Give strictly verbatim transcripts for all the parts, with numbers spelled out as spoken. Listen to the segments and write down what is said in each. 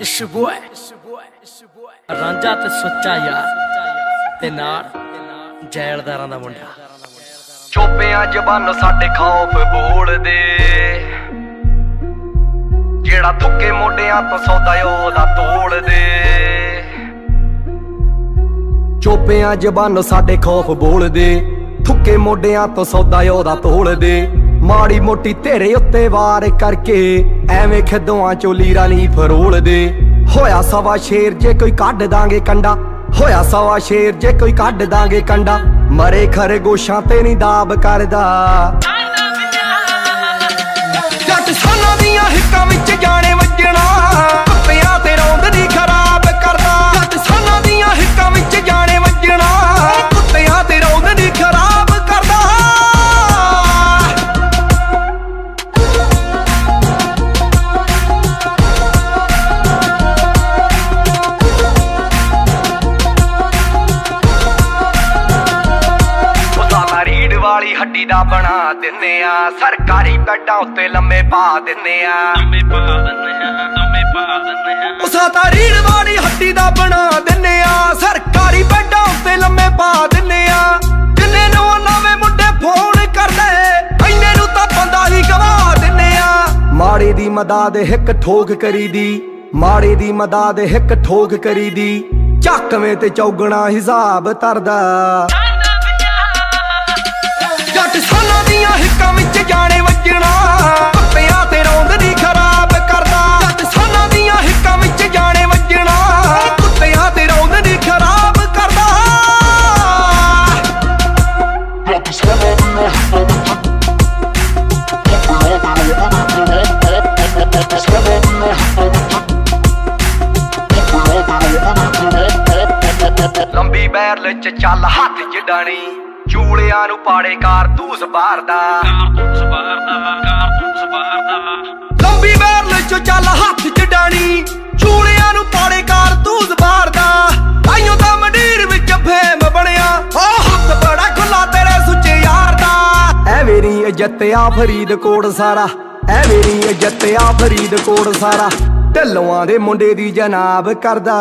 It's your boy Ranjha ਤੇ ਸੱਚਾ ਯਾਰ ਤੇ ਨਾਲ ਜੈਲਦਾਰਾਂ ਦਾ ਮੁੰਡਾ। ਚੋਪਿਆਂ ਜ਼ਬਾਨ ਸਾਡੇ ਖੌਫ ਬੋਲਦੇ, ਜਿਹੜਾ ਥੁੱਕੇ ਮੋਢਿਆਂ ਤੋਂ ਸੌਦਾ ਉਹਦਾ ਤੋਲਦੇ। ਚੋਪਿਆਂ ਜ਼ਬਾਨ ਸਾਡੇ ਖੌਫ ਬੋਲਦੇ, ਥੁੱਕੇ ਮੋਢਿਆਂ ਤੋਂ ਸੌਦਾ ਉਹਦਾ ਤੋਲਦੇ। ਮਾੜੀ ਮੋਟੀ ਤੇਰੇ ਉੱਤੇ ਵਾਰ ਕਰਕੇ ਐਵੇਂ ਖਿੱਦੋਆਂ ਚੋਂ ਲੀਰਾ ਨਹੀਂ ਫਰੋਲਦੇ। ਹੋਇਆ ਸਵਾ ਸ਼ੇਰ ਜੇ ਕੋਈ ਕੱਢ ਦਾਂਗੇ ਕੰਡਾ, ਹੋਇਆ ਸਵਾ ਸ਼ੇਰ ਜੇ ਕੋਈ ਕੱਢ ਦਾਂਗੇ ਕੰਡਾ। ਮਰੇ ਖਰਗੋਸ਼ਾਂ ਤੇ ਨਹੀਂ ਦਾਬ ਕਰਦਾ, ਜੱਟ ਸਾਨਾਂ ਦੀਆਂ ਹਿੱਕਾਂ ਵਿੱਚ ਜਾਣੇ ਵੱਜਣਾ। ਕੁੱਤਿਆਂ ਤੇ ਰੌਂਦ ਦੀ ਖਰਾਬ ਕਰਦਾ, ਜੱਟ ਸਾਨਾਂ ਦੀਆਂ ਹਿੱਕਾਂ ਵਿੱਚ ਜਾਣੇ ਵੱਜਣਾ। ਕੁੱਤਿਆਂ ਤੇ ਰੌਂਦ ਦੀ ਖਰਾਬ ਕਰਦਾ। ਵਾਲੀ ਹੱਡੀ ਦਾ ਬਣਾ ਦਿੰਨੇ ਆ, ਸਰਕਾਰੀ ਬੈੱਡਾਂ ਉੱਤੇ ਲੰਮੇ ਪਾ ਦਿੰਨੇ ਆ। ਲੰਮੇ ਪਾ ਦਿੰਨੇ ਆ, ਲੰਮੇ ਪਾ ਦਿੰਨੇ ਆ। ਉਸਾ ਤਾਂ ਰੀੜ ਵਾਲੀ ਹੱਡੀ ਦਾ ਬਣਾ ਦਿੰਨੇ ਆ, ਸਰਕਾਰੀ ਬੈੱਡਾਂ ਉੱਤੇ ਲੰਮੇ ਪਾ ਦਿੰਨੇ ਆ। ਜਿੰਨੇ ਨੂੰ ਨਵੇਂ ਮੁੰਡੇ ਫੋਨ ਕਰਦੇ, ਇੰਨੇ ਨੂੰ ਤਾਂ ਬੰਦਾ ਹੀ ਗਵਾ ਦਿੰਨੇ ਆ। ਮਾੜੇ ਦੀ ਮਦਦ ਹਿੱਕ ਠੋਕ ਕਰੀਦੀ, ਮਾੜੇ ਦੀ ਮਦਦ ਹਿੱਕ ਠੋਕ ਕਰੀਦੀ। ਚੱਕਵੇਂ ਤੇ ਚੌਗਣਾ ਹਿਸਾਬ ਤਰਦਾ, ਜੱਟ ਸਾਨਾਂ ਦੀਆਂ ਹਿੱਕਾਂ ਵਿੱਚ ਜਾਣੇ ਵੱਜਣਾ। ਕੁੱਤਿਆਂ ਤੇ ਰੌਂਦ ਦੀ ਖਰਾਬ ਕਰਦਾ, ਜੱਟ ਸਾਨਾਂ ਦੀਆਂ ਹਿੱਕਾਂ ਵਿੱਚ ਜਾਣੇ ਵੱਜਣਾ। ਕੁੱਤਿਆਂ ਤੇ ਰੌਂਦ ਦੀ ਖਰਾਬ ਕਰਦਾ। ਜੱਟ ਸਾਨਾਂ ਦੀਆਂ ਹਿੱਕਾਂ ਵਿੱਚ ਲੰਬੀ ਬੈਰਲ ਚ ਚੱਲ ਹੱਥ ਜਡਾਣੀ, ਚੂੜਿਆਂ ਨੂੰ ਪਾੜੇ ਕਾਰਤੂਸ ਬਾਰਦਾ। ਕਾਰਤੂਸ ਬਾਰਦਾ, ਕਾਰਤੂਸ ਬਾਰਦਾ। ਲੰਬੀ ਬੈਰਲ ਚ ਚੱਲ ਹੱਥ ਜਡਾਣੀ, ਚੂੜਿਆਂ ਨੂੰ ਪਾੜੇ ਕਾਰਤੂਸ ਬਾਰਦਾ। ਤਾਈਓ ਤਾਂ ਮੰਡੀਰ ਵਿੱਚ ਫੇਮ ਬਣਿਆ, ਉਹ ਹੱਥ ਬੜਾ ਖੁੱਲਾ ਤੇਰੇ ਸੁੱਚੇ ਯਾਰ ਦਾ। ਐ ਮੇਰੀ ਇੱਜ਼ਤ ਆ ਫਰੀਦਕੋਟ ਸਾਰਾ, ਐ ਮੇਰੀ ਇੱਜ਼ਤ ਆ ਫਰੀਦਕੋਟ ਸਾਰਾ। ਢੱਲੋਆਂ ਦੇ ਮੁੰਡੇ ਦੀ ਜਨਾਬ ਕਰਦਾ।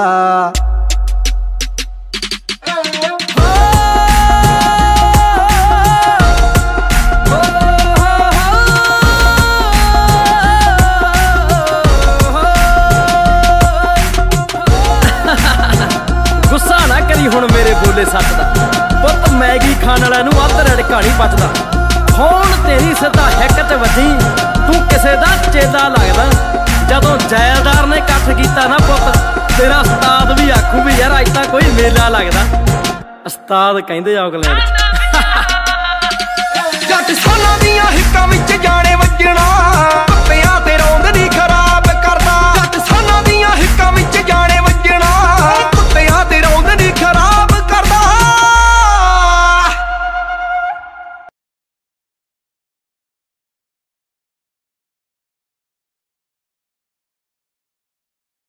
ਗੁੱਸਾ ਨਾ ਕਰੀ ਹੁਣ ਮੇਰੇ ਬੋਲੇ ਸੱਚ ਦਾ, ਪੁੱਤ ਮੈਗੀ ਖਾਣ ਵਾਲਿਆਂ ਨੂੰ ਅੱਧ ਰੜਕਾ ਨਹੀਂ ਪਚਦਾ। ਹੁਣ ਤੇਰੀ ਸਿੱਧਾ ਹਿੱਕ ਤੇ ਵੱਜੀ, ਤੂੰ ਕਿਸੇ ਦਾ ਚੇਲਾ ਲੱਗਦਾ। ਜਦੋਂ ਜੈਲਦਾਰ ਨੇ ਇਕੱਠ ਕੀਤਾ ਨਾ ਪੁੱਤ, ਤੇਰਾ ਉਸਤਾਦ ਵੀ ਆਖੂ ਵੀ ਯਾਰ ਅੱਜ ਤਾਂ ਕੋਈ ਮੇਲਾ ਲੱਗਦਾ। ਉਸਤਾਦ ਕਹਿੰਦੇ ਔਗਲੈਂਡ। ਜੱਟ ਸਾਨਾਂ ਦੀਆਂ ਹਿੱਕਾਂ ਵਿੱਚ ਜਾਣੇ